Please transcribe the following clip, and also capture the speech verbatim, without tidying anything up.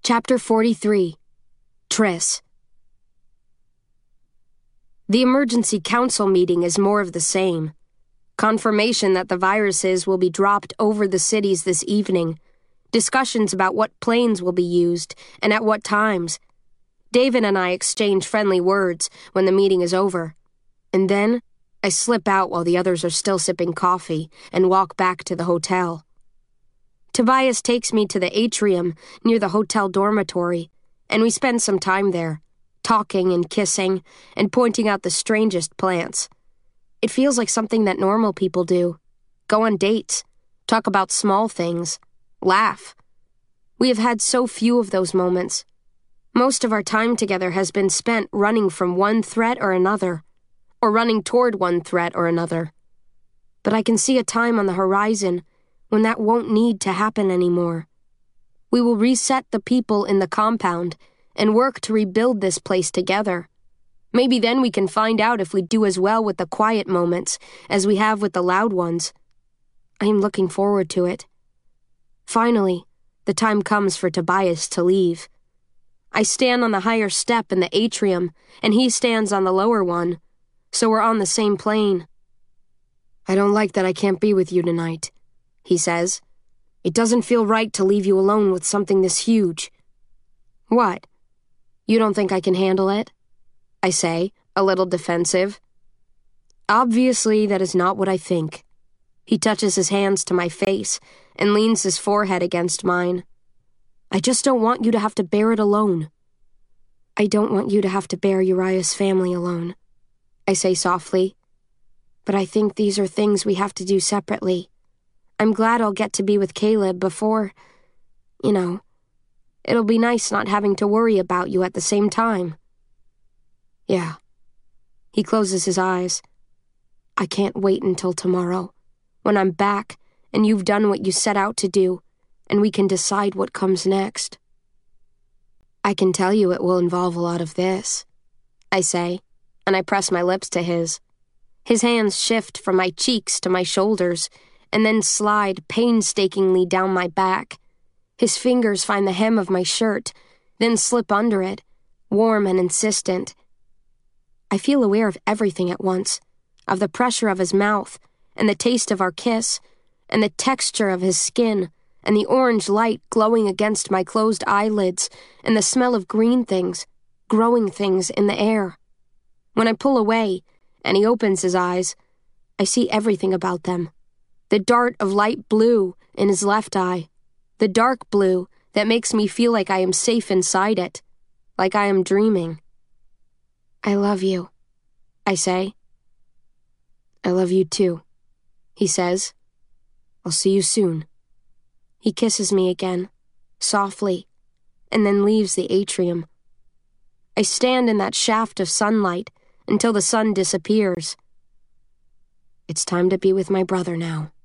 Chapter forty-three. Triss. The emergency council meeting is more of the same. Confirmation that the viruses will be dropped over the cities this evening. Discussions about what planes will be used and at what times. David and I exchange friendly words when the meeting is over. And then, I slip out while the others are still sipping coffee and walk back to the hotel. Tobias takes me to the atrium near the hotel dormitory, and we spend some time there, talking and kissing and pointing out the strangest plants. It feels like something that normal people do. Go on dates, talk about small things, laugh. We have had so few of those moments. Most of our time together has been spent running from one threat or another, or running toward one threat or another. But I can see a time on the horizon when that won't need to happen anymore. We will reset the people in the compound and work to rebuild this place together. Maybe then we can find out if we do as well with the quiet moments as we have with the loud ones. I am looking forward to it. Finally, the time comes for Tobias to leave. I stand on the higher step in the atrium, and he stands on the lower one, so we're on the same plane. "I don't like that I can't be with you tonight," he says. "It doesn't feel right to leave you alone with something this huge." "What? You don't think I can handle it?" I say, a little defensive. "Obviously, that is not what I think." He touches his hands to my face and leans his forehead against mine. "I just don't want you to have to bear it alone." "I don't want you to have to bear Uriah's family alone," I say softly. "But I think these are things we have to do separately. I'm glad I'll get to be with Caleb before, you know, it'll be nice not having to worry about you at the same time." "Yeah." He closes his eyes. "I can't wait until tomorrow, when I'm back and you've done what you set out to do, and we can decide what comes next." "I can tell you it will involve a lot of this," I say, and I press my lips to his. His hands shift from my cheeks to my shoulders, and then slide painstakingly down my back. His fingers find the hem of my shirt, then slip under it, warm and insistent. I feel aware of everything at once, of the pressure of his mouth, and the taste of our kiss, and the texture of his skin, and the orange light glowing against my closed eyelids, and the smell of green things, growing things in the air. When I pull away, and he opens his eyes, I see everything about them. The dart of light blue in his left eye, the dark blue that makes me feel like I am safe inside it, like I am dreaming. "I love you," I say. "I love you too," he says. "I'll see you soon." He kisses me again, softly, and then leaves the atrium. I stand in that shaft of sunlight until the sun disappears. It's time to be with my brother now.